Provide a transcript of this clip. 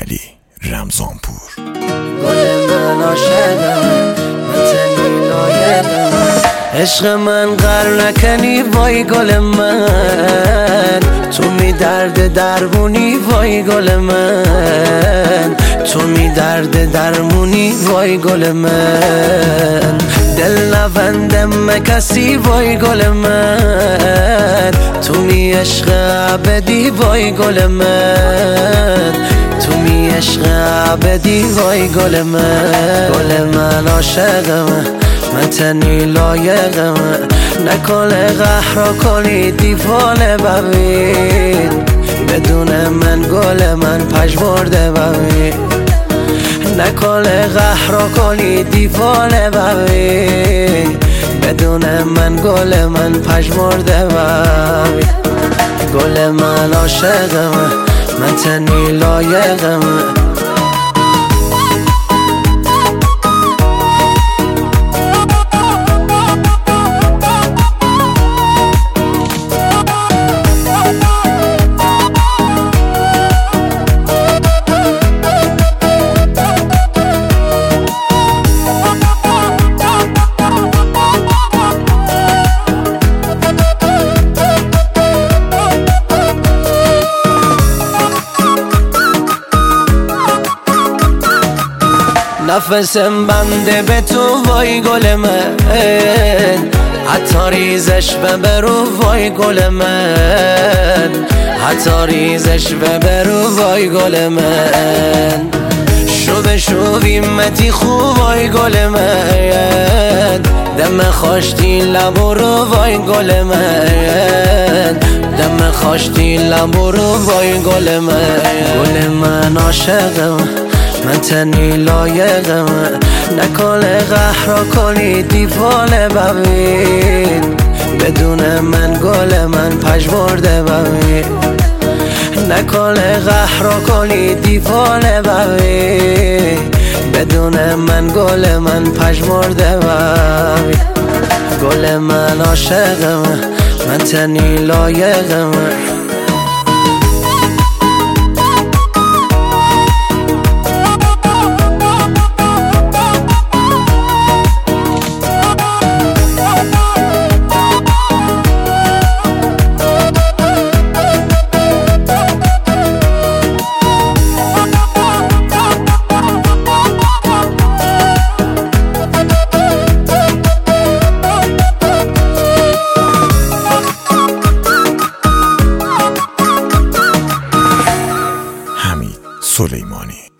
علی رمضانپور. گل من عاشقم، مثل لایقم، عشق من غر نکنی وای گل من، تو می درد درمونی وای گل من، تو می درد درمونی وای گل من، دل نبندم کسی وای گل من، تو می عشق ابدی وای گل من، تو می عشق ابدی وای گل من. گل من عاشقم، من تنی لایقم، نکن قهر کنی دیوانه ببین، بدون من گل من پژمرده ببین، نکن قهر کنی دیوانه ببین، بدون من گل من پژمرده ببین. گل من عاشقم، من تنی لایقم، نفسم بنده به تو وای گل من، حتی ریزش ببرو وای گل من، حتی ریزش ببرو وای گل من، شو بیمتی خوب وای گل من، دم خوشتی لبرو وای گل من، دم خوشتی لبرو وای گل من. گل من عاشقم، من تنی لایقم، نکن قهر کنی دیوانه ببین، بدون من گل من پژمرده ببین، نکن قهر کنی دیوانه ببین، بدون من گل من پژمرده ببین. گل من عاشقم، من تنی لایقم، سلیمانی.